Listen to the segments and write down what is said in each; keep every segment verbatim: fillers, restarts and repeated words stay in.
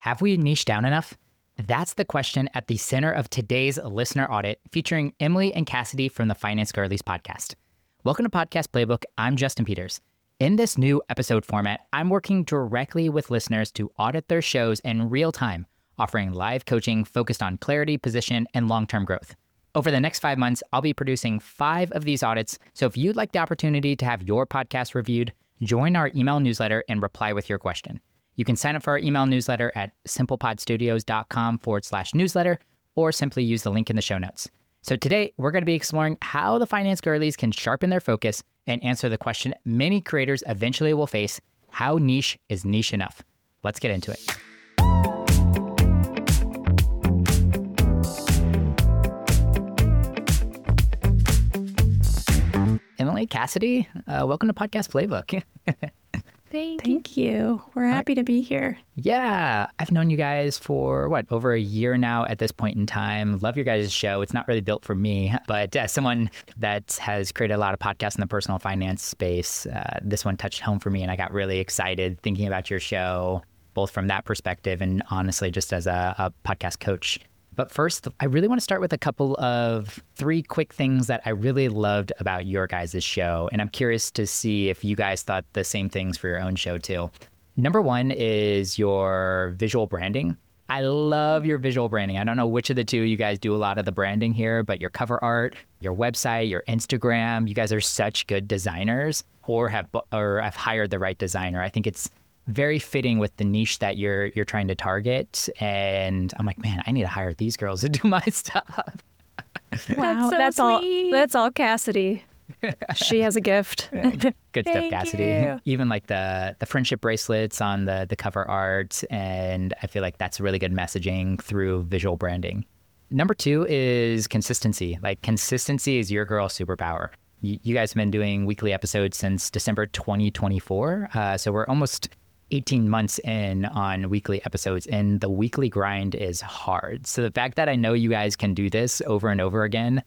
Have we niched down enough? That's the question at the center of today's listener audit featuring Emily and Cassidy from the Finance Girlies podcast. Welcome to Podcast Playbook. I'm Justin Peters. In this new episode format, I'm working directly with listeners to audit their shows in real time, offering live coaching focused on clarity, position, and long-term growth. Over the next five months, I'll be producing five of these audits. So if you'd like the opportunity to have your podcast reviewed, join our email newsletter and reply with your question. You can sign up for our email newsletter at simplepodstudios.com forward slash newsletter, or simply use the link in the show notes. So today, we're going to be exploring how the Finance Girlies can sharpen their focus and answer the question many creators eventually will face: how niche is niche enough? Let's get into it. Emily, Cassidy, uh, welcome to Podcast Playbook. Thank, Thank you. you. We're happy to be here. Yeah. I've known you guys for, what, over a year now at this point in time. Love your guys' show. It's not really built for me, but as someone that has created a lot of podcasts in the personal finance space, uh, this one touched home for me, and I got really excited thinking about your show, both from that perspective and honestly just as a, a podcast coach. But first, I really want to start with a couple of three quick things that I really loved about your guys' show. And I'm curious to see if you guys thought the same things for your own show too. Number one is your visual branding. I love your visual branding. I don't know which of the two you guys do a lot of the branding here, but your cover art, your website, your Instagram, you guys are such good designers, or have or have hired the right designer. I think it's very fitting with the niche that you're you're trying to target. And I'm like, man, I need to hire these girls to do my stuff. Wow, that's, so that's all. That's all Cassidy. She has a gift. Good stuff, Cassidy. You. Even like the the friendship bracelets on the the cover art, and I feel like that's really good messaging through visual branding. Number two is consistency. Like, consistency is your girl superpower. You, you guys have been doing weekly episodes since December twenty twenty-four, uh, so we're almost eighteen months in on weekly episodes, and the weekly grind is hard. So the fact that I know you guys can do this over and over again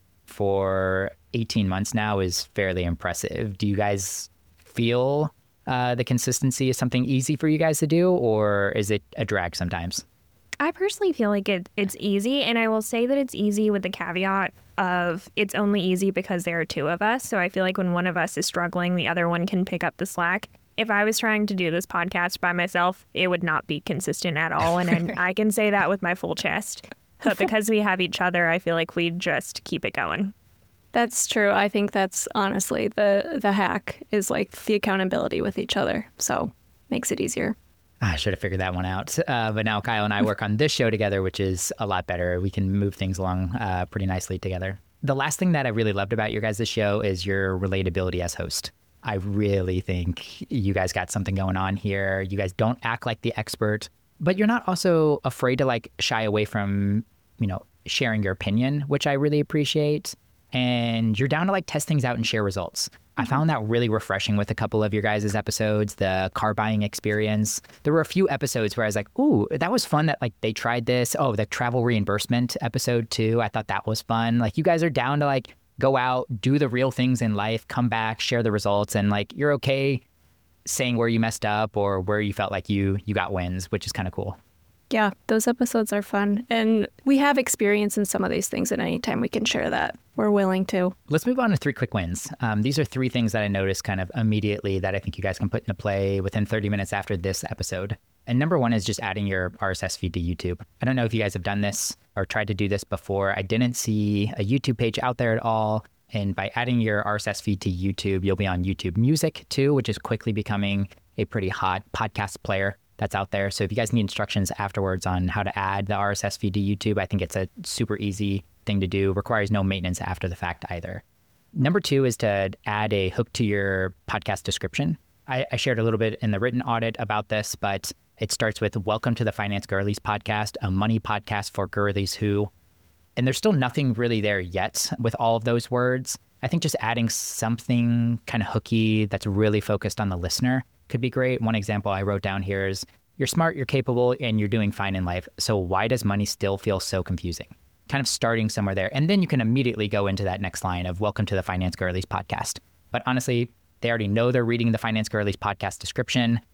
for eighteen months now is fairly impressive. Do you guys feel uh, the consistency is something easy for you guys to do, or is it a drag sometimes? I personally feel like it, it's easy, and I will say that it's easy with the caveat of it's only easy because there are two of us. So I feel like when one of us is struggling, the other one can pick up the slack. If I was trying to do this podcast by myself, it would not be consistent at all. And I, I can say that with my full chest. But because we have each other, I feel like we just keep it going. That's true. I think that's honestly the, the hack is like the accountability with each other. So makes it easier. I should have figured that one out. Uh, but now Kyle and I work on this show together, which is a lot better. We can move things along uh, pretty nicely together. The last thing that I really loved about your guys' show is your relatability as host. I really think you guys got something going on here. You guys don't act like the expert, but you're not also afraid to like shy away from, you know, sharing your opinion, which I really appreciate. And you're down to like test things out and share results. I found that really refreshing with a couple of your guys' episodes, the car buying experience. There were a few episodes where I was like, ooh, that was fun that like they tried this. Oh, the travel reimbursement episode too. I thought that was fun. Like, you guys are down to like go out, do the real things in life, come back, share the results, and like you're okay saying where you messed up or where you felt like you you got wins, which is kind of cool. Yeah, those episodes are fun. And we have experience in some of these things, and anytime we can share that, we're willing to. Let's move on to three quick wins. Um, these are three things that I noticed kind of immediately that I think you guys can put into play within thirty minutes after this episode. And number one is just adding your R S S feed to YouTube. I don't know if you guys have done this or tried to do this before. I didn't see a YouTube page out there at all. And by adding your R S S feed to YouTube, you'll be on YouTube Music too, which is quickly becoming a pretty hot podcast player that's out there. So if you guys need instructions afterwards on how to add the R S S feed to YouTube, I think it's a super easy thing to do. Requires no maintenance after the fact either. Number two is to add a hook to your podcast description. I, I shared a little bit in the written audit about this, but it starts with "Welcome to the Finance Girlies podcast, a money podcast for girlies who," and there's still nothing really there yet with all of those words. I think just adding something kind of hooky that's really focused on the listener could be great. One example I wrote down here is, "You're smart, you're capable, and you're doing fine in life. So why does money still feel so confusing?" Kind of starting somewhere there. And then you can immediately go into that next line of "Welcome to the Finance Girlies podcast." But honestly, they already know they're reading the Finance Girlies podcast description.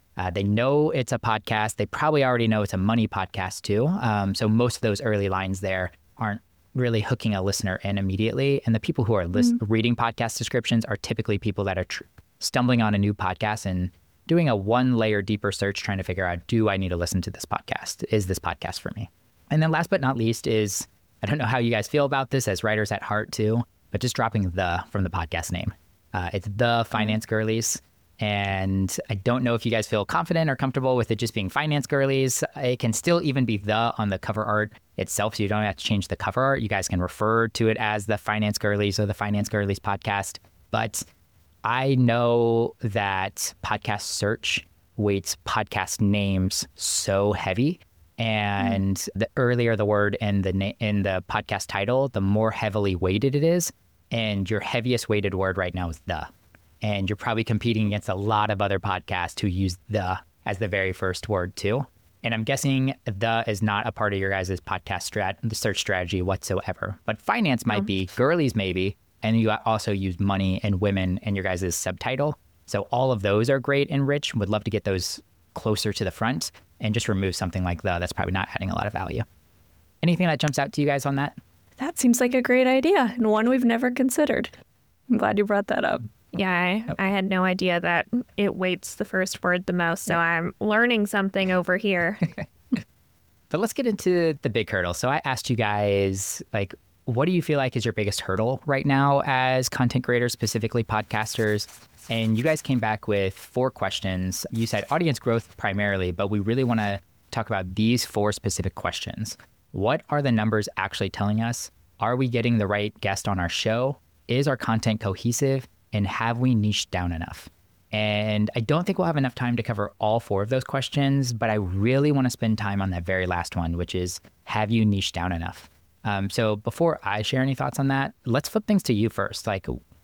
Uh, they know it's a podcast. They probably already know it's a money podcast too. Um, so most of those early lines there aren't really hooking a listener in immediately. And the people who are list- mm-hmm. reading podcast descriptions are typically people that are tr- stumbling on a new podcast and doing a one layer deeper search, trying to figure out, do I need to listen to this podcast? Is this podcast for me? And then last but not least is, I don't know how you guys feel about this as writers at heart too, but just dropping the from the podcast name. Uh, it's the Finance Girlies. And I don't know if you guys feel confident or comfortable with it just being Finance Girlies. It can still even be the on the cover art itself, so you don't have to change the cover art. You guys can refer to it as the Finance Girlies or the Finance Girlies podcast. But I know that podcast search weights podcast names so heavy. And mm. the earlier the word in the na- in the podcast title, the more heavily weighted it is. And your heaviest weighted word right now is the. And you're probably competing against a lot of other podcasts who use the as the very first word too. And I'm guessing the is not a part of your guys' podcast strat, the search strategy whatsoever. But finance might be, girlies maybe, and you also use money and women in your guys' subtitle. So all of those are great and rich. Would love to get those closer to the front and just remove something like the that's probably not adding a lot of value. Anything that jumps out to you guys on that? That seems like a great idea and one we've never considered. I'm glad you brought that up. Yeah, I, oh. I had no idea that it weights the first word the most, so I'm learning something over here. But let's get into the big hurdle. So I asked you guys, like, what do you feel like is your biggest hurdle right now as content creators, specifically podcasters? And you guys came back with four questions. You said audience growth primarily, but we really want to talk about these four specific questions. What are the numbers actually telling us? Are we getting the right guest on our show? Is our content cohesive? And have we niched down enough? And I don't think we'll have enough time to cover all four of those questions, but I really want to spend time on that very last one, which is, have you niched down enough? Um, so before I share any thoughts on that, let's flip things to you first. Like,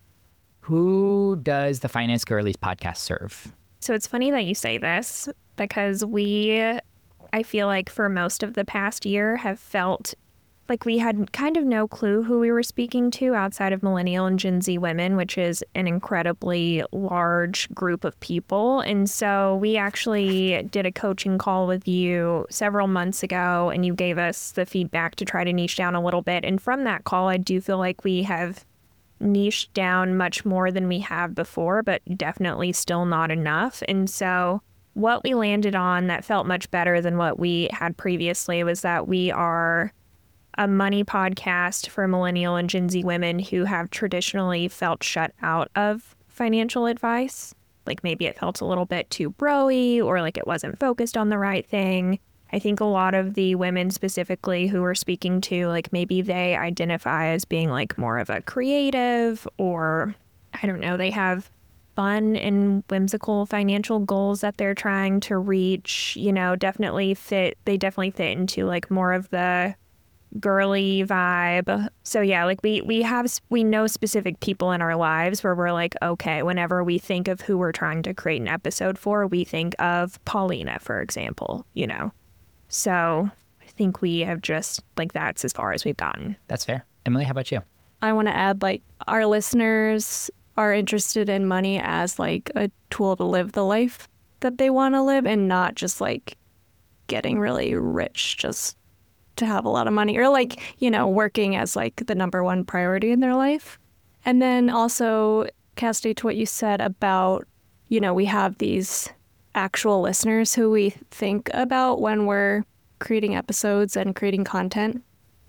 who does the Finance Girlies podcast serve? So it's funny that you say this because we, I feel like for most of the past year have felt like we had kind of no clue who we were speaking to outside of millennial and Gen Z women, which is an incredibly large group of people. And so we actually did a coaching call with you several months ago, and you gave us the feedback to try to niche down a little bit. And from that call, I do feel like we have niched down much more than we have before, but definitely still not enough. And so what we landed on that felt much better than what we had previously was that we are a money podcast for millennial and Gen Z women who have traditionally felt shut out of financial advice. Like maybe it felt a little bit too bro-y or like it wasn't focused on the right thing. I think a lot of the women specifically who we're speaking to, like maybe they identify as being like more of a creative, or I don't know, they have fun and whimsical financial goals that they're trying to reach, you know, definitely fit, they definitely fit into like more of the girly vibe. So yeah, like we we have we know specific people in our lives where we're like, okay, whenever we think of who we're trying to create an episode for, we think of Paulina, for example, you know. So I think we have just like that's as far as we've gotten. That's fair. Emily, how about you? I want to add, like, our listeners are interested in money as like a tool to live the life that they want to live, and not just like getting really rich just to have a lot of money, or like, you know, working as like the number one priority in their life. And then also, Cassidy, to what you said about, you know, we have these actual listeners who we think about when we're creating episodes and creating content.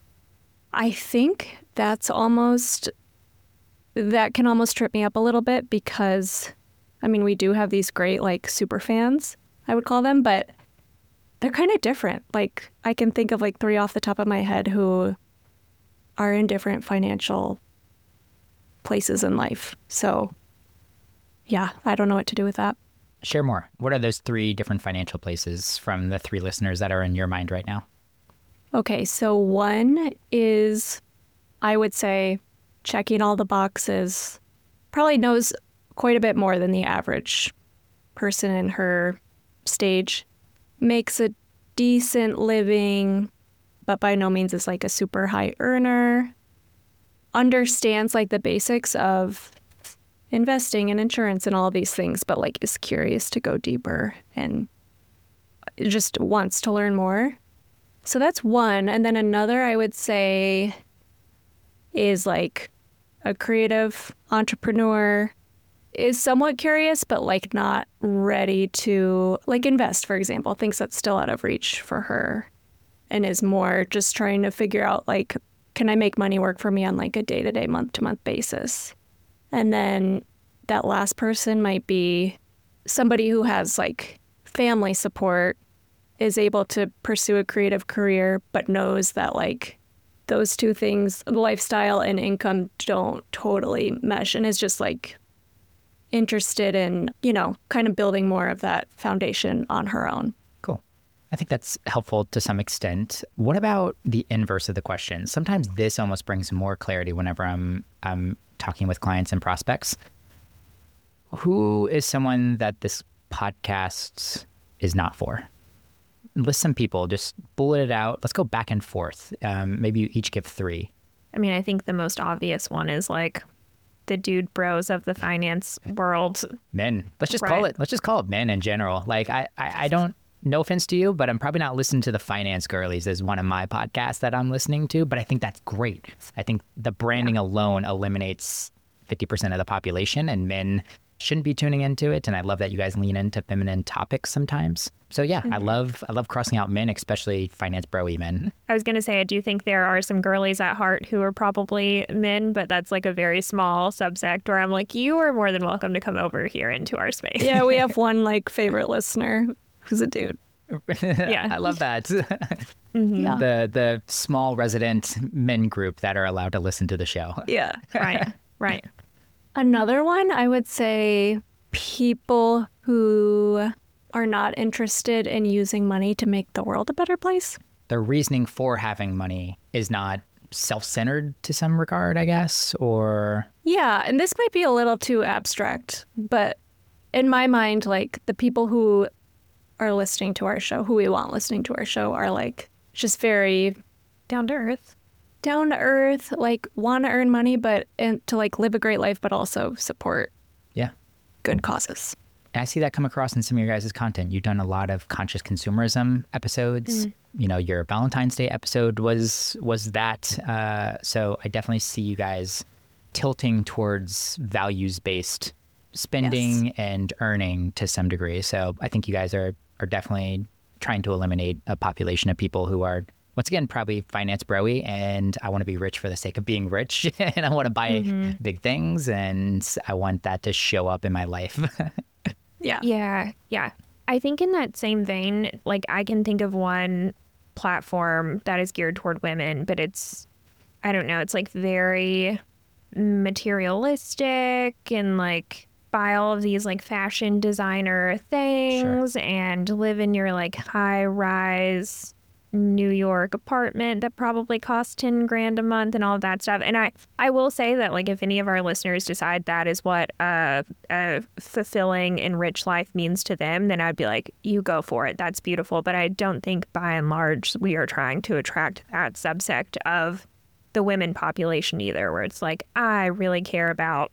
I think that's almost, that can almost trip me up a little bit because, I mean, we do have these great like super fans, I would call them, but they're kind of different. Like, I can think of like three off the top of my head who are in different financial places in life. So, yeah, I don't know what to do with that. Share more. What are those three different financial places from the three listeners that are in your mind right now? Okay, so one is, I would say, checking all the boxes, probably knows quite a bit more than the average person in her stage. Makes a decent living, but by no means is like a super high earner. Understands like the basics of investing and insurance and all these things, but like is curious to go deeper and just wants to learn more. So that's one. And then another I would say is like a creative entrepreneur is somewhat curious, but like not ready to like invest, for example, thinks that's still out of reach for her and is more just trying to figure out like, can I make money work for me on like a day-to-day, month-to-month basis? And then that last person might be somebody who has like family support, is able to pursue a creative career, but knows that like those two things, lifestyle and income, don't totally mesh and is just like interested in, you know, kind of building more of that foundation on her own. Cool. I think that's helpful to some extent. What about the inverse of the question? Sometimes this almost brings more clarity whenever I'm I'm talking with clients and prospects. Who is someone that this podcast is not for? List some people, just bullet it out. Let's go back and forth. Um, maybe you each give three. I mean, I think the most obvious one is like the dude bros of the finance world. Men. Let's just Right. call it, let's just call it men in general. Like I, I, I don't, no offense to you, but I'm probably not listening to the Finance Girlies as one of my podcasts that I'm listening to, but I think that's great. I think the branding yeah. alone eliminates fifty percent of the population, and men shouldn't be tuning into it. And I love that you guys lean into feminine topics sometimes. So yeah, mm-hmm. I love I love crossing out men, especially finance bro-y men. I was going to say, I do think there are some girlies at heart who are probably men, but that's like a very small subsect where I'm like, you are more than welcome to come over here into our space. Yeah, we have one like favorite listener who's a dude. Yeah, I love that. mm-hmm. yeah. The the small resident men group that are allowed to listen to the show. Yeah, right, right. Another one, I would say people who are not interested in using money to make the world a better place. The reasoning for having money is not self-centered to some regard, I guess, or... Yeah, and this might be a little too abstract, but in my mind, like the people who are listening to our show, who we want listening to our show, are like just very down to earth. down to earth, like want to earn money, but and to like live a great life, but also support yeah good causes. And I see that come across in some of your guys' content. You've done a lot of conscious consumerism episodes. Mm. You know, your Valentine's Day episode was was that. Uh, so I definitely see you guys tilting towards values-based spending yes. and earning to some degree. So I think you guys are are definitely trying to eliminate a population of people who are, once again, probably finance bro-y, and I want to be rich for the sake of being rich, and I want to buy mm-hmm. big things, and I want that to show up in my life. yeah. Yeah. Yeah. I think in that same vein, like I can think of one platform that is geared toward women, but it's, I don't know, it's like very materialistic and like buy all of these like fashion designer things sure. and live in your like high rise New York apartment that probably costs ten grand a month and all of that stuff. And I, I will say that like if any of our listeners decide that is what uh, a fulfilling and rich life means to them, then I'd be like, you go for it. That's beautiful. But I don't think by and large we are trying to attract that subsect of the women population either, where it's like, I really care about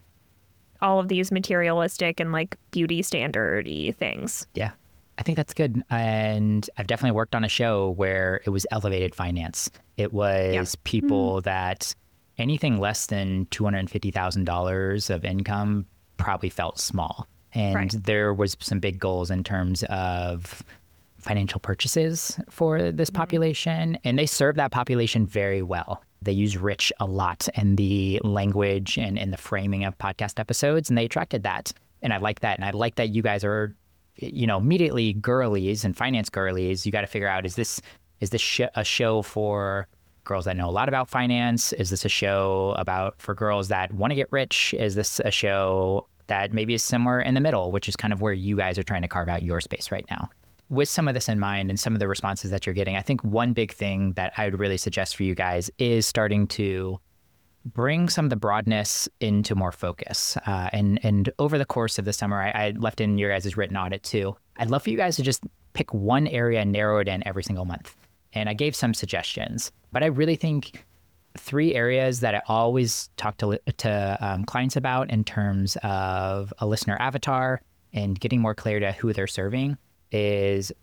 all of these materialistic and like beauty standard-y things. Yeah. I think that's good. And I've definitely worked on a show where it was elevated finance. It was yeah. people mm. that anything less than two hundred fifty thousand dollars of income probably felt small. And right. there was some big goals in terms of financial purchases for this population. And they serve that population very well. They use rich a lot in the language and in the framing of podcast episodes, and they attracted that. And I like that. And I like that you guys are, you know, immediately girlies and finance girlies. You got to figure out, is this is this sh- a show for girls that know a lot about finance? Is this a show about for girls that want to get rich? Is this a show that maybe is somewhere in the middle, which is kind of where you guys are trying to carve out your space right now? With some of this in mind and some of the responses that you're getting, I think one big thing that I would really suggest for you guys is starting to bring some of the broadness into more focus. Uh, and and over the course of the summer, I, I left in your guys' written audit too. I'd love for you guys to just pick one area and narrow it in every single month. And I gave some suggestions, but I really think three areas that I always talk to to um, clients about in terms of a listener avatar and getting more clarity to who they're serving is,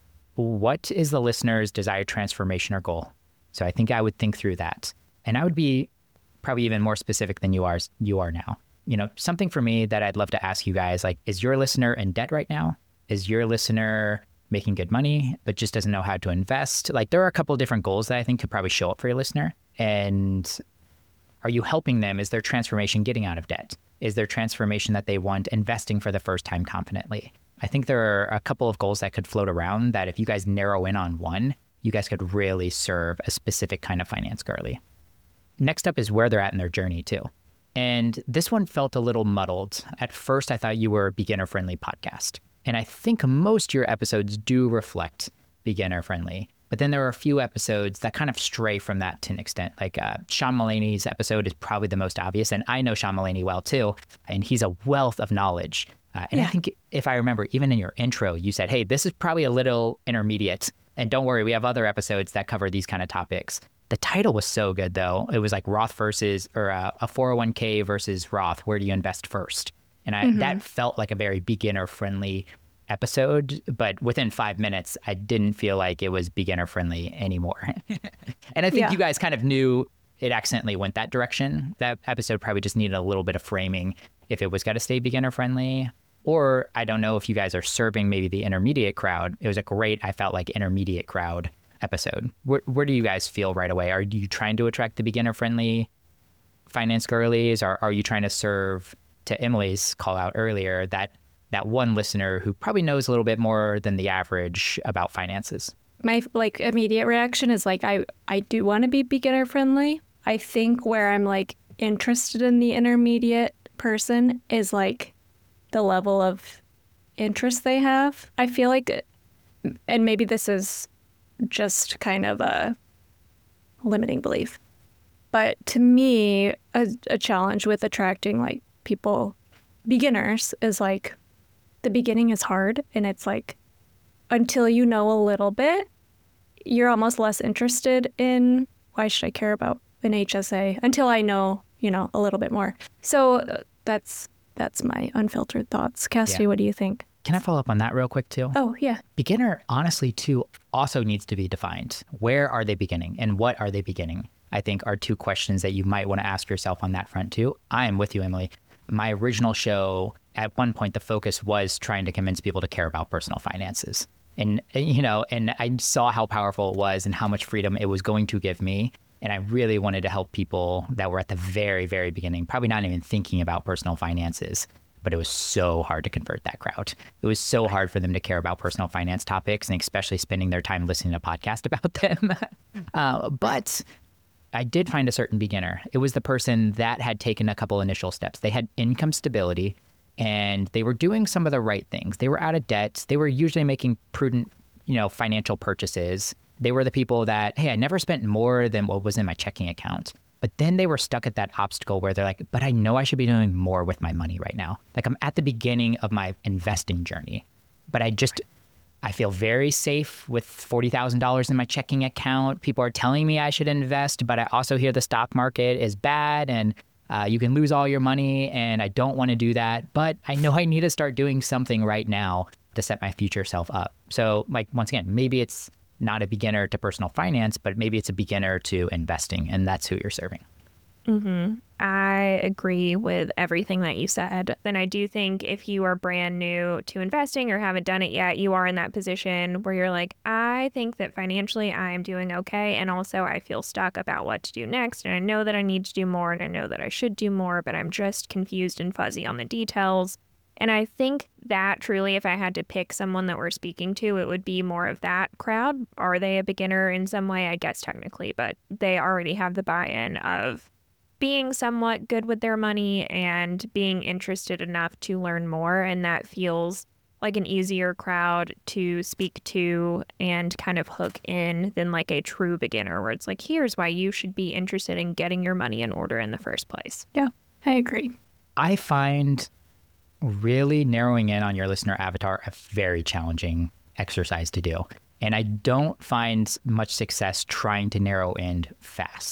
what is the listener's desired transformation or goal? So I think I would think through that. And I would be probably even more specific than you are you are now. You know, something for me that I'd love to ask you guys, like, is your listener in debt right now? Is your listener making good money, but just doesn't know how to invest? Like, there are a couple of different goals that I think could probably show up for your listener. And are you helping them? Is their transformation getting out of debt? Is their transformation that they want investing for the first time confidently? I think there are a couple of goals that could float around that if you guys narrow in on one, you guys could really serve a specific kind of finance girly. Next up is where they're at in their journey too. And this one felt a little muddled. At first, I thought you were a beginner-friendly podcast. And I think most of your episodes do reflect beginner-friendly. But then there are a few episodes that kind of stray from that to an extent. Like uh, Sean Mullaney's episode is probably the most obvious. And I know Sean Mullaney well too. And he's a wealth of knowledge. Uh, and yeah. I think if I remember, even in your intro, you said, hey, this is probably a little intermediate. And don't worry, we have other episodes that cover these kind of topics. The title was so good, though. It was like Roth versus, or uh, a four oh one k versus Roth. Where do you invest first? And I, mm-hmm. that felt like a very beginner-friendly episode. But within five minutes, I didn't feel like it was beginner-friendly anymore. And I think yeah. you guys kind of knew it accidentally went that direction. That episode probably just needed a little bit of framing if it was got to stay beginner-friendly. Or I don't know if you guys are serving maybe the intermediate crowd. It was a great, I felt like, intermediate crowd episode. Where, where do you guys feel right away? Are you trying to attract the beginner-friendly finance girlies? Or are you trying to serve, to Emily's call out earlier, that that one listener who probably knows a little bit more than the average about finances? My like immediate reaction is like, I, I do want to be beginner-friendly. I think where I'm like interested in the intermediate person is like the level of interest they have. I feel like, and maybe this is just kind of a limiting belief, but to me, a, a challenge with attracting like people, beginners, is like the beginning is hard, and it's like until you know a little bit, you're almost less interested in why should I care about an H S A until I know, you know, a little bit more. So uh, that's that's my unfiltered thoughts. Cassie, yeah. What do you think? Can I follow up on that real quick too? Oh, yeah. Beginner, honestly, too, also needs to be defined. Where are they beginning and what are they beginning? I think are two questions that you might want to ask yourself on that front too. I am with you, Emily. My original show, at one point, the focus was trying to convince people to care about personal finances. And, you know, and I saw how powerful it was and how much freedom it was going to give me. And I really wanted to help people that were at the very, very beginning, probably not even thinking about personal finances. But it was so hard to convert that crowd. It was so hard for them to care about personal finance topics, and especially spending their time listening to a podcast about them. uh, but I did find a certain beginner. It was the person that had taken a couple initial steps. They had income stability, and they were doing some of the right things. They were out of debt. They were usually making prudent, you know, financial purchases. They were the people that, hey, I never spent more than what was in my checking account. But then they were stuck at that obstacle where they're like, but I know I should be doing more with my money right now. Like, I'm at the beginning of my investing journey, but I just, I feel very safe with forty thousand dollars in my checking account. People are telling me I should invest, but I also hear the stock market is bad and uh, you can lose all your money, and I don't want to do that. But I know I need to start doing something right now to set my future self up. So, like, once again, maybe it's not a beginner to personal finance, but maybe it's a beginner to investing, and that's who you're serving. Mm-hmm. I agree with everything that you said. Then I do think if you are brand new to investing or haven't done it yet, you are in that position where you're like, I think that financially I'm doing okay. And also I feel stuck about what to do next. And I know that I need to do more, and I know that I should do more, but I'm just confused and fuzzy on the details. And I think that truly, if I had to pick someone that we're speaking to, it would be more of that crowd. Are they a beginner in some way? I guess technically, but they already have the buy-in of being somewhat good with their money and being interested enough to learn more. And that feels like an easier crowd to speak to and kind of hook in than like a true beginner where it's like, here's why you should be interested in getting your money in order in the first place. Yeah, I agree. I find really narrowing in on your listener avatar a very challenging exercise to do. And I don't find much success trying to narrow in fast.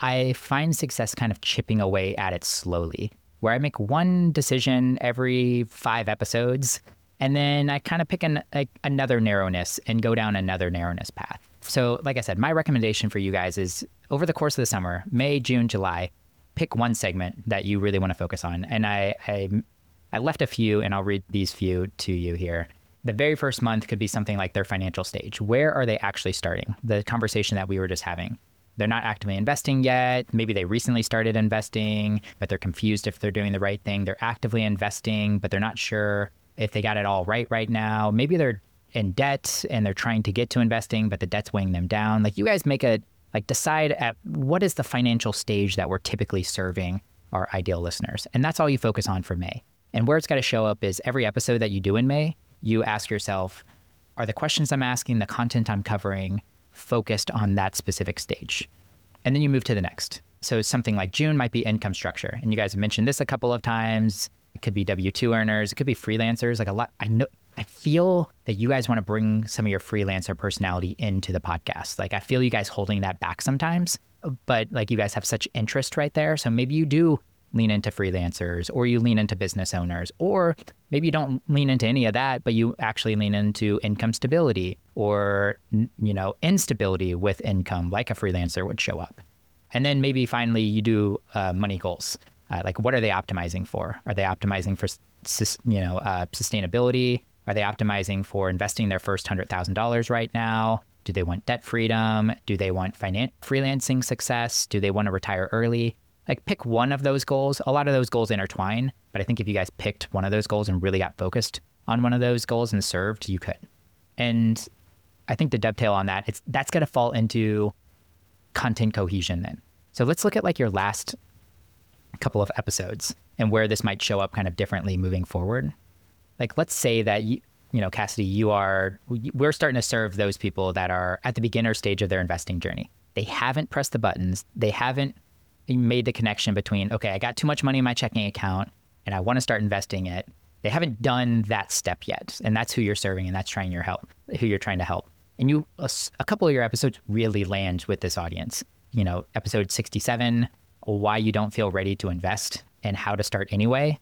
I find success kind of chipping away at it slowly, where I make one decision every five episodes, and then I kind of pick an, a, another narrowness and go down another narrowness path. So like I said, my recommendation for you guys is over the course of the summer, May, June, July, pick one segment that you really want to focus on. And I, I, I left a few, and I'll read these few to you here. The very first month could be something like their financial stage. Where are they actually starting? The conversation that we were just having. They're not actively investing yet. Maybe they recently started investing, but they're confused if they're doing the right thing. They're actively investing, but they're not sure if they got it all right right now. Maybe they're in debt and they're trying to get to investing, but the debt's weighing them down. Like, you guys make a, like decide at what is the financial stage that we're typically serving our ideal listeners. And that's all you focus on for May. And where it's got to show up is every episode that you do in May, you ask yourself, are the questions I'm asking, the content I'm covering, focused on that specific stage? And then you move to the next. So something like June might be income structure. And you guys have mentioned this a couple of times. It could be W two earners. It could be freelancers. Like a lot, I know, I feel that you guys want to bring some of your freelancer personality into the podcast. Like, I feel you guys holding that back sometimes, but like, you guys have such interest right there. So maybe you do lean into freelancers, or you lean into business owners, or maybe you don't lean into any of that, but you actually lean into income stability or, you know, instability with income, like a freelancer would show up. And then maybe finally you do uh, money goals. Uh, like, what are they optimizing for? Are they optimizing for, you know, uh, sustainability? Are they optimizing for investing their first one hundred thousand dollars right now? Do they want debt freedom? Do they want finan- freelancing success? Do they want to retire early? Like, pick one of those goals. A lot of those goals intertwine, but I think if you guys picked one of those goals and really got focused on one of those goals and served, you could. And I think to dovetail on that, it's that's going to fall into content cohesion then. So let's look at like your last couple of episodes and where this might show up kind of differently moving forward. Like, let's say that, you, you know, Cassidy, you are, we're starting to serve those people that are at the beginner stage of their investing journey. They haven't pressed the buttons. They haven't made the connection between, okay, I got too much money in my checking account and I want to start investing it. They haven't done that step yet. And that's who you're serving, and that's trying your help, who you're trying to help. And you, a, a couple of your episodes really land with this audience. You know, episode sixty-seven, why you don't feel ready to invest and how to start anyway,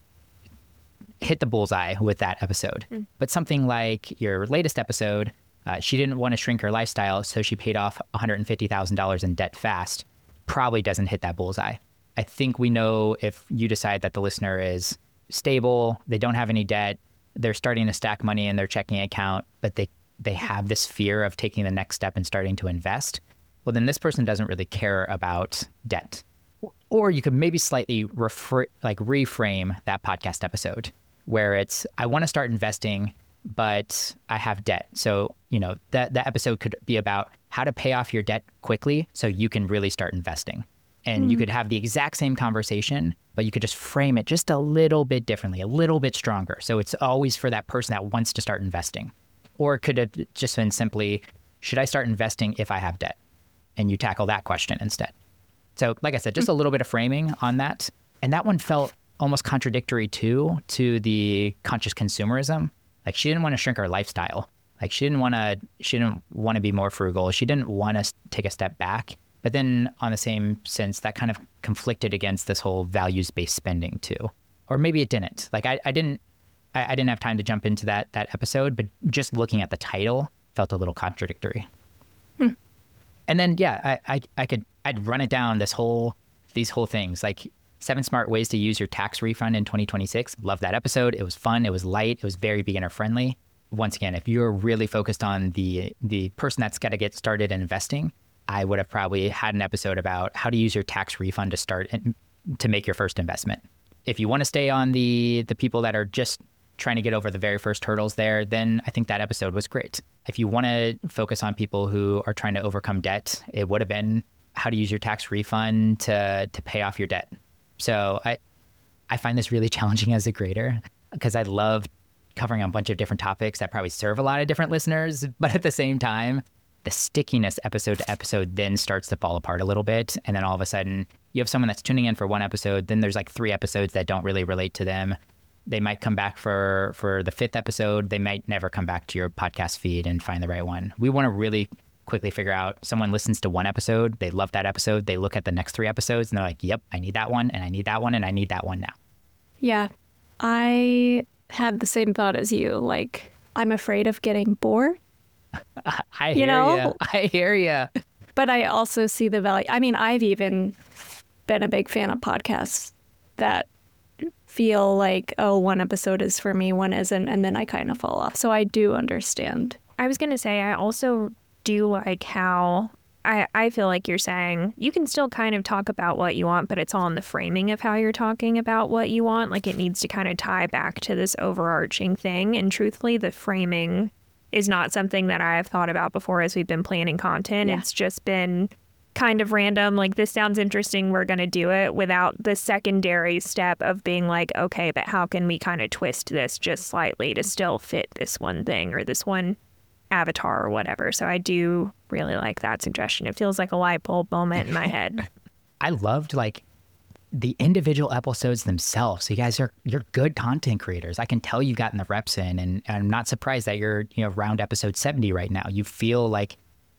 hit the bullseye with that episode. Mm. But something like your latest episode, uh, she didn't want to shrink her lifestyle, so she paid off one hundred fifty thousand dollars in debt fast, probably doesn't hit that bullseye. I think we know if you decide that the listener is stable, they don't have any debt, they're starting to stack money in their checking account, but they, they have this fear of taking the next step and starting to invest, well, then this person doesn't really care about debt. Or you could maybe slightly refer, like reframe that podcast episode where it's, I want to start investing, but I have debt. So, you know, that, that episode could be about how to pay off your debt quickly so you can really start investing. And mm-hmm. you could have the exact same conversation, but you could just frame it just a little bit differently, a little bit stronger. So it's always for that person that wants to start investing. Or it could have just been simply, should I start investing if I have debt? And you tackle that question instead. So like I said, just a little bit of framing on that. And that one felt almost contradictory too, to the conscious consumerism. Like, she didn't want to shrink her lifestyle. Like, she didn't want to, she didn't want to be more frugal. She didn't want to take a step back. But then on the same sense, that kind of conflicted against this whole values-based spending too. Or maybe it didn't. Like, I, I didn't, I, I didn't have time to jump into that, that episode, but just looking at the title felt a little contradictory. Hmm. And then, yeah, I, I, I could, I'd run it down this whole, these whole things, like seven smart ways to use your tax refund in twenty twenty-six. Love that episode. It was fun. It was light. It was very beginner friendly. Once again, if you're really focused on the, the person that's got to get started in investing, I would have probably had an episode about how to use your tax refund to start and to make your first investment. If you want to stay on the, the people that are just trying to get over the very first hurdles there, then I think that episode was great. If you want to focus on people who are trying to overcome debt, it would have been how to use your tax refund to to pay off your debt. So I I find this really challenging as a grader because I love covering a bunch of different topics that probably serve a lot of different listeners, but at the same time, the stickiness episode to episode then starts to fall apart a little bit. And then all of a sudden you have someone that's tuning in for one episode, then there's like three episodes that don't really relate to them. They might come back for, for the fifth episode. They might never come back to your podcast feed and find the right one. We want to really quickly figure out someone listens to one episode, they love that episode, they look at the next three episodes and they're like, yep, I need that one and I need that one and I need that one now. Yeah. I had the same thought as you. Like, I'm afraid of getting bored. I You hear know? ya. I hear ya. But I also see the value. I mean, I've even been a big fan of podcasts that feel like, oh, one episode is for me, one isn't, and then I kind of fall off. So I do understand. I was going to say, I also do like how I, I feel like you're saying you can still kind of talk about what you want, but it's all in the framing of how you're talking about what you want. Like it needs to kind of tie back to this overarching thing. And truthfully, the framing is not something that I've thought about before as we've been planning content. Yeah. It's just been kind of random, like this sounds interesting, we're going to do it, without the secondary step of being like, okay, but how can we kind of twist this just slightly to still fit this one thing or this one avatar or whatever. So I do really like that suggestion. It feels like a light bulb moment in my head. I loved like the individual episodes themselves. So you guys are, you're good content creators. I can tell you've gotten the reps in, and, and I'm not surprised that you're, you know, around episode seventy right now. You feel like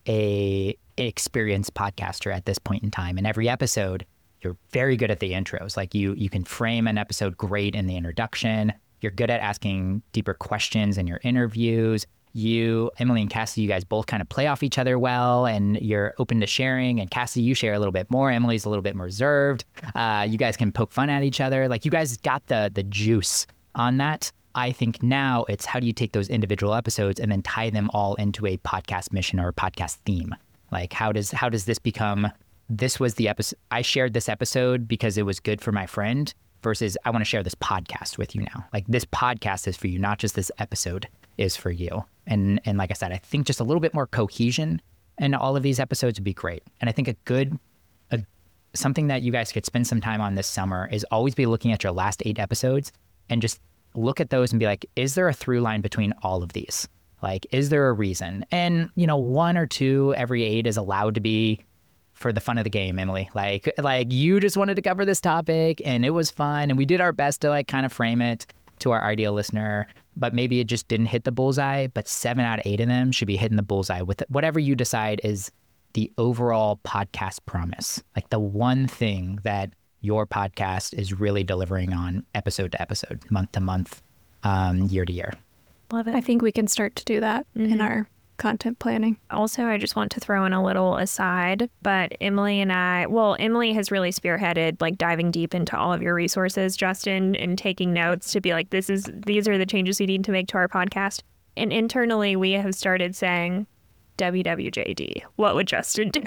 a experienced podcaster at this point in time. And every episode, you're very good at the intros. Like you, you can frame an episode great in the introduction. You're good at asking deeper questions in your interviews. You, Emily and Cassie, you guys both kind of play off each other well, and you're open to sharing. And Cassie, you share a little bit more. Emily's a little bit more reserved. Uh, you guys can poke fun at each other. Like you guys got the the juice on that. I think now it's how do you take those individual episodes and then tie them all into a podcast mission or a podcast theme? Like how does how does this become, this was the episode, I shared this episode because it was good for my friend, versus I want to share this podcast with you now. Like this podcast is for you, not just this episode is for you. And and like I said, I think just a little bit more cohesion in all of these episodes would be great. And I think a good, a, something that you guys could spend some time on this summer is always be looking at your last eight episodes and just look at those and be like, is there a through line between all of these? Like, is there a reason? And, you know, one or two every eight is allowed to be for the fun of the game, Emily. Like, like you just wanted to cover this topic and it was fun. And we did our best to like kind of frame it to our ideal listener, but maybe it just didn't hit the bullseye. But seven out of eight of them should be hitting the bullseye with whatever you decide is the overall podcast promise. Like the one thing that your podcast is really delivering on episode to episode, month to month, um, year to year. Love it. I think we can start to do that Mm-hmm. in our content planning. Also, I just want to throw in a little aside, but Emily and I, well, Emily has really spearheaded like diving deep into all of your resources, Justin, and taking notes to be like, this is, these are the changes we need to make to our podcast. And internally, we have started saying W W J D. What would Justin do?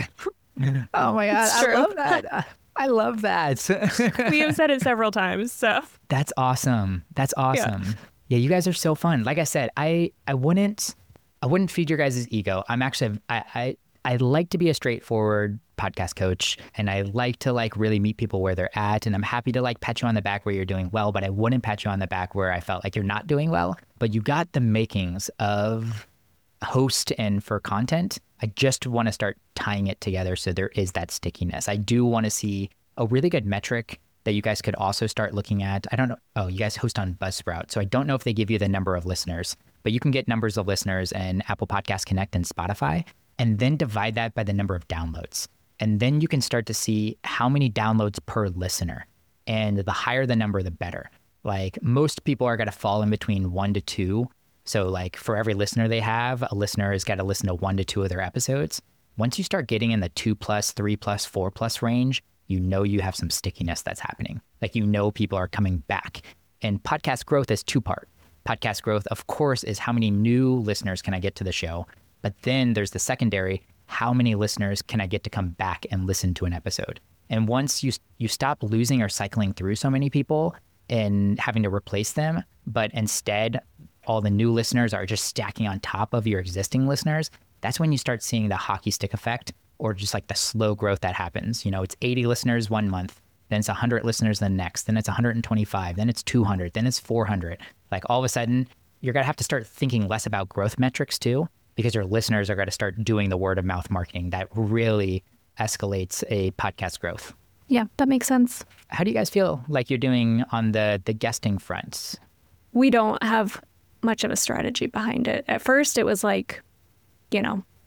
Oh my God, It's I true. love that. I love that. We have said it several times, so. That's awesome. That's awesome. Yeah. yeah, you guys are so fun. Like I said, I, I wouldn't I wouldn't feed your guys' ego. I'm actually I, I I like to be a straightforward podcast coach, and I like to like really meet people where they're at, and I'm happy to like pat you on the back where you're doing well, but I wouldn't pat you on the back where I felt like you're not doing well. But you got the makings of host and for content. I just want to start tying it together so there is that stickiness. I do want to see a really good metric that you guys could also start looking at. I don't know. Oh, you guys host on Buzzsprout. So I don't know if they give you the number of listeners, but you can get numbers of listeners in Apple Podcast Connect and Spotify, and then divide that by the number of downloads. And then you can start to see how many downloads per listener. And the higher the number, the better. Like most people are going to fall in between one to two. So like for every listener they have, a listener has got to listen to one to two of their episodes. Once you start getting in the two plus, three plus, four plus range, you know you have some stickiness that's happening. Like you know people are coming back. And podcast growth is two part. Podcast growth, of course, is how many new listeners can I get to the show? But then there's the secondary, how many listeners can I get to come back and listen to an episode? And once you you stop losing or cycling through so many people and having to replace them, but instead all the new listeners are just stacking on top of your existing listeners, that's when you start seeing the hockey stick effect, or just like the slow growth that happens. You know, it's eighty listeners one month, then it's one hundred listeners the next, then it's one hundred twenty-five, then it's two hundred, then it's four hundred. Like all of a sudden, you're going to have to start thinking less about growth metrics too, because your listeners are going to start doing the word of mouth marketing that really escalates a podcast growth. Yeah, that makes sense. How do you guys feel like you're doing on the the guesting fronts? We don't have much of a strategy behind it. At first, it was like, you know,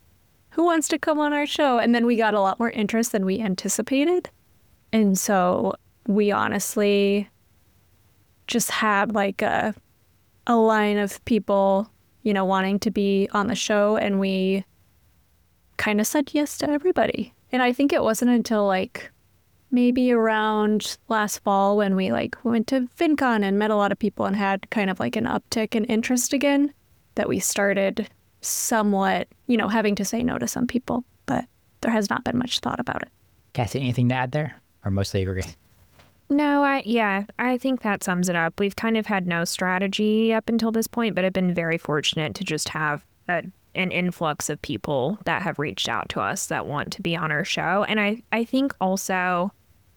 who wants to come on our show? And then we got a lot more interest than we anticipated. And so we honestly just had like a, a line of people, you know, wanting to be on the show. And we kind of said yes to everybody. And I think it wasn't until like maybe around last fall when we like went to FinCon and met a lot of people and had kind of like an uptick in interest again that we started somewhat, you know, having to say no to some people. But there has not been much thought about it. Cassie, anything to add there? Or mostly agree? No, I yeah, I think that sums it up. We've kind of had no strategy up until this point, but have been very fortunate to just have a, an influx of people that have reached out to us that want to be on our show. And I, I think also,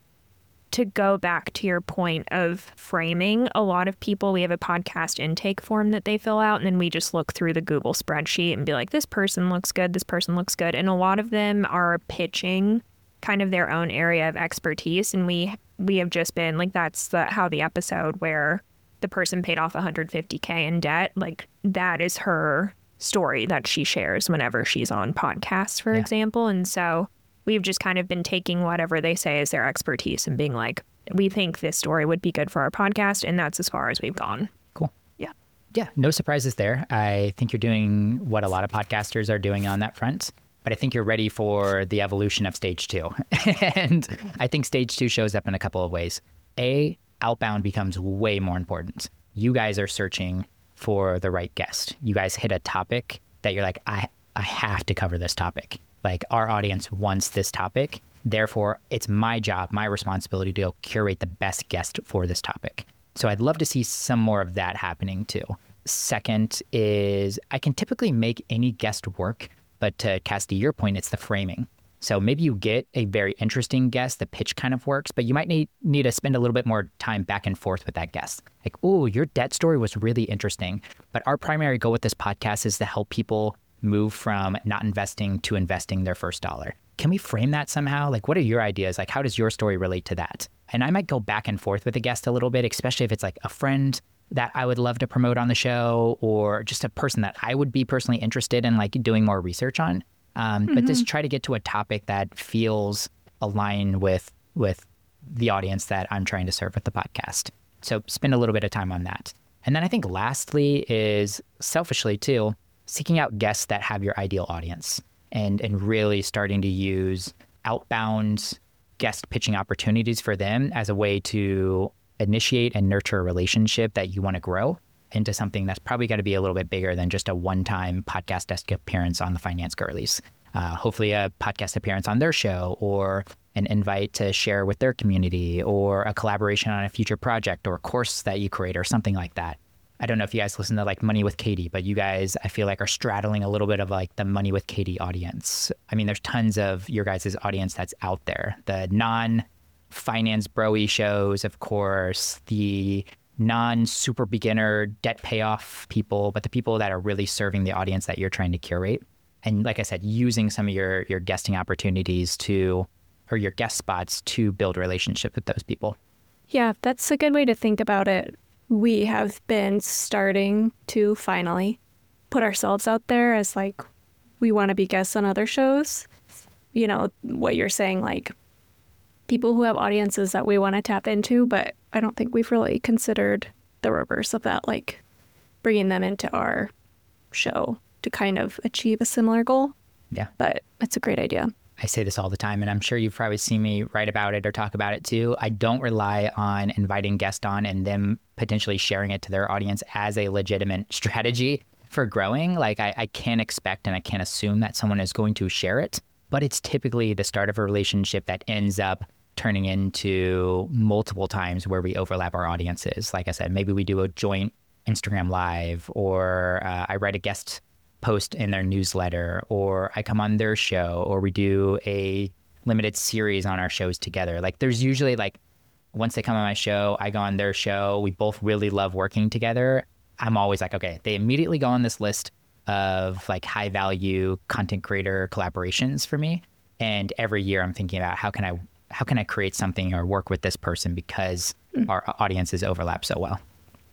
to go back to your point of framing, a lot of people, we have a podcast intake form that they fill out, and then we just look through the Google spreadsheet and be like, this person looks good, this person looks good. And a lot of them are pitching kind of their own area of expertise. And we we have just been like, that's the how the episode where the person paid off one hundred fifty K in debt, like that is her story that she shares whenever she's on podcasts, for Yeah. example. And so we've just kind of been taking whatever they say as their expertise and being like, we think this story would be good for our podcast. And that's as far as we've gone. Cool. Yeah. Yeah, no surprises there. I think you're doing what a lot of podcasters are doing on that front. But I think you're ready for the evolution of stage two. And I think stage two shows up in a couple of ways. A, outbound becomes way more important. You guys are searching for the right guest. You guys hit a topic that you're like, I, I have to cover this topic. Like, our audience wants this topic. Therefore, it's my job, my responsibility to go curate the best guest for this topic. So I'd love to see some more of that happening too. Second is I can typically make any guest work. But to Cassidy, your point, it's the framing. So maybe you get a very interesting guest, the pitch kind of works, but you might need, need to spend a little bit more time back and forth with that guest. Like, oh, your debt story was really interesting. But our primary goal with this podcast is to help people move from not investing to investing their first dollar. Can we frame that somehow? Like, what are your ideas? Like, how does your story relate to that? And I might go back and forth with the guest a little bit, especially if it's like a friend that I would love to promote on the show, or just a person that I would be personally interested in like doing more research on. Um, mm-hmm. But just try to get to a topic that feels aligned with with the audience that I'm trying to serve with the podcast. So spend a little bit of time on that. And then I think lastly is selfishly too, seeking out guests that have your ideal audience and and really starting to use outbound guest pitching opportunities for them as a way to initiate and nurture a relationship that you want to grow into something that's probably got to be a little bit bigger than just a one-time podcast desk appearance on the Finance Girlies. Uh, hopefully a podcast appearance on their show, or an invite to share with their community, or a collaboration on a future project or course that you create or something like that. I don't know if you guys listen to like Money with Katie, but you guys, I feel like, are straddling a little bit of like the Money with Katie audience. I mean, there's tons of your guys' audience that's out there. The non finance bro-y shows, of course, the non-super beginner debt payoff people, but the people that are really serving the audience that you're trying to curate. And like I said, using some of your your guesting opportunities to, or your guest spots to build relationships with those people. Yeah, that's a good way to think about it. We have been starting to finally put ourselves out there as like, we want to be guests on other shows. You know, what you're saying, like, people who have audiences that we want to tap into, but I don't think we've really considered the reverse of that, like bringing them into our show to kind of achieve a similar goal. Yeah. But it's a great idea. I say this all the time, and I'm sure you've probably seen me write about it or talk about it too. I don't rely on inviting guests on and them potentially sharing it to their audience as a legitimate strategy for growing. Like, I, I can't expect and I can't assume that someone is going to share it, but it's typically the start of a relationship that ends up turning into multiple times where we overlap our audiences. Like I said, maybe we do a joint Instagram live, or uh, I write a guest post in their newsletter, or I come on their show, or we do a limited series on our shows together. Like, there's usually like, once they come on my show, I go on their show. We both really love working together. I'm always like, okay, they immediately go on this list of like high value content creator collaborations for me. And every year I'm thinking about how can I how can I create something or work with this person because mm. our audiences overlap so well.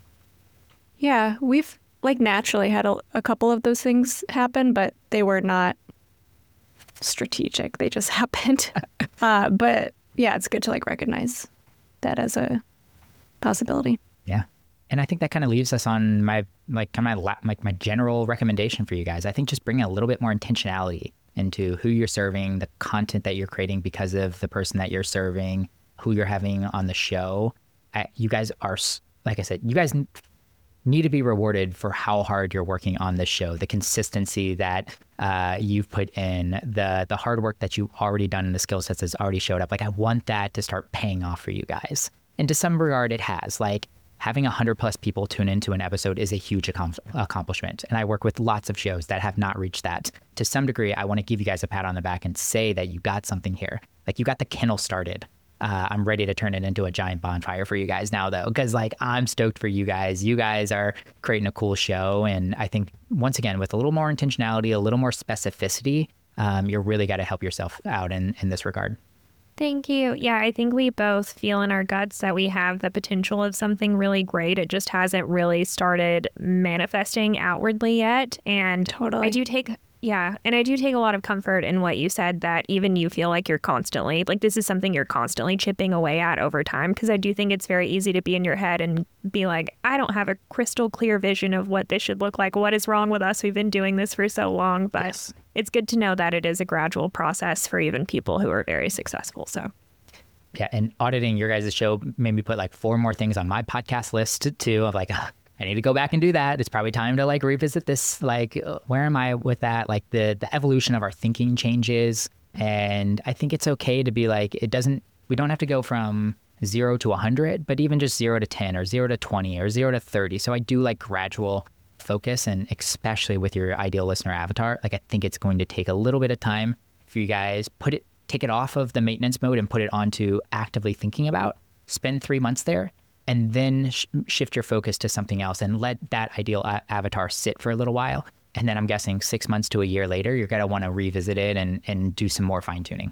Yeah, we've like naturally had a, a couple of those things happen, but they were not strategic. They just happened. uh, but yeah, it's good to like recognize that as a possibility. Yeah. And I think that kind of leaves us on my, like, kind of my, la- like my general recommendation for you guys. I think just bringing a little bit more intentionality into who you're serving, the content that you're creating because of the person that you're serving, who you're having on the show. I, you guys are, like I said, you guys n- need to be rewarded for how hard you're working on this show, the consistency that uh, you've put in, the the hard work that you've already done, and the skill sets that's already showed up. Like, I want that to start paying off for you guys. And to some regard, it has. Like, having one hundred plus people tune into an episode is a huge accom- accomplishment. And I work with lots of shows that have not reached that. To some degree, I want to give you guys a pat on the back and say that you got something here. Like, you got the kennel started. Uh, I'm ready to turn it into a giant bonfire for you guys now, though, because like I'm stoked for you guys. You guys are creating a cool show. And I think, once again, with a little more intentionality, a little more specificity, um, you're really got to help yourself out in, in this regard. Thank you. Yeah, I think we both feel in our guts that we have the potential of something really great. It just hasn't really started manifesting outwardly yet. And Totally. I do take, yeah, and I do take a lot of comfort in what you said, that even you feel like you're constantly, like this is something you're constantly chipping away at over time. Because I do think it's very easy to be in your head and be like, I don't have a crystal clear vision of what this should look like. What is wrong with us? We've been doing this for so long. But Yes. It's good to know that it is a gradual process for even people who are very successful. So Yeah, and auditing your guys' show made me put like four more things on my podcast list too, of like, uh, I need to go back and do that. It's probably time to like revisit this. Like, uh, where am I with that? Like the the evolution of our thinking changes. And I think it's okay to be like, it doesn't, we don't have to go from zero to one hundred, but even just zero to ten or zero to twenty or zero to thirty. So I do like gradual focus, and especially with your ideal listener avatar, like I think it's going to take a little bit of time for you guys, put it, take it off of the maintenance mode and put it onto actively thinking about, spend three months there, and then sh- shift your focus to something else and let that ideal a- avatar sit for a little while. And then I'm guessing six months to a year later, you're going to want to revisit it and, and do some more fine tuning.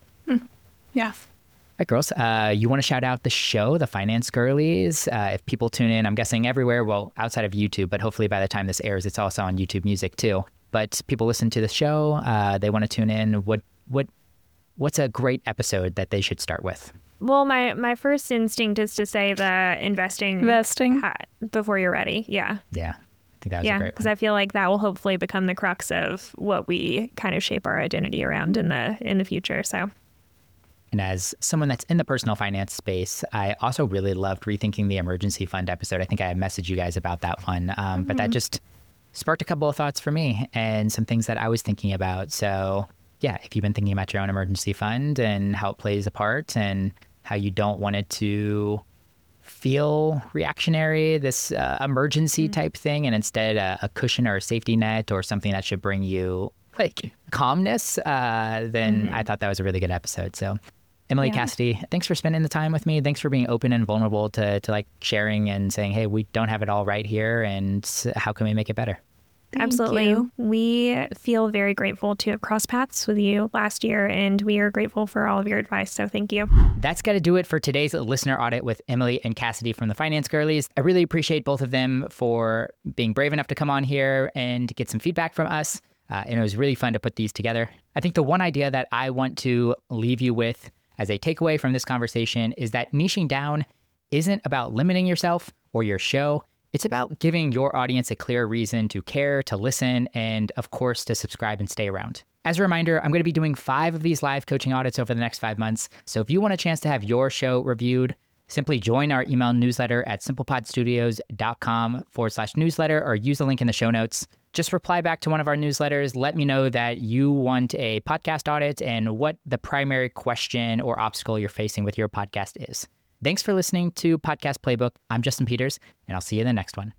Yeah. All right, girls, uh, you want to shout out the show, The Finance Girlies? Uh, if people tune in, I'm guessing everywhere, well, outside of YouTube, but hopefully by the time this airs, it's also on YouTube Music too. But people listen to the show, uh, they want to tune in. What what what's a great episode that they should start with? Well, my, my first instinct is to say the investing Investing. hat before you're ready. Yeah. Yeah, I think that was a Yeah. great Because one. I feel like that will hopefully become the crux of what we kind of shape our identity around in the in the future. So And as someone that's in the personal finance space, I also really loved Rethinking the Emergency Fund episode. I think I messaged you guys about that one, um, but that just sparked a couple of thoughts for me and some things that I was thinking about. So yeah, if you've been thinking about your own emergency fund and how it plays a part and how you don't want it to feel reactionary, this uh, emergency type thing, and instead a, a cushion or a safety net or something that should bring you like calmness, uh, then I thought that was a really good episode. So Emily, Yeah. Cassidy, thanks for spending the time with me. Thanks for being open and vulnerable to, to like sharing and saying, hey, we don't have it all right here, and how can we make it better? Thank absolutely. you. We feel very grateful to have crossed paths with you last year, and we are grateful for all of your advice. So thank you. That's got to do it for today's listener audit with Emily and Cassidy from the Finance Girlies. I really appreciate both of them for being brave enough to come on here and get some feedback from us. Uh, and it was really fun to put these together. I think the one idea that I want to leave you with as a takeaway from this conversation is that niching down isn't about limiting yourself or your show. It's about giving your audience a clear reason to care, to listen, and of course, to subscribe and stay around. As a reminder, I'm going to be doing five of these live coaching audits over the next five months. So if you want a chance to have your show reviewed, simply join our email newsletter at simplepodstudios.com forward slash newsletter or use the link in the show notes. Just reply back to one of our newsletters. Let me know that you want a podcast audit and what the primary question or obstacle you're facing with your podcast is. Thanks for listening to Podcast Playbook. I'm Justin Peters, and I'll see you in the next one.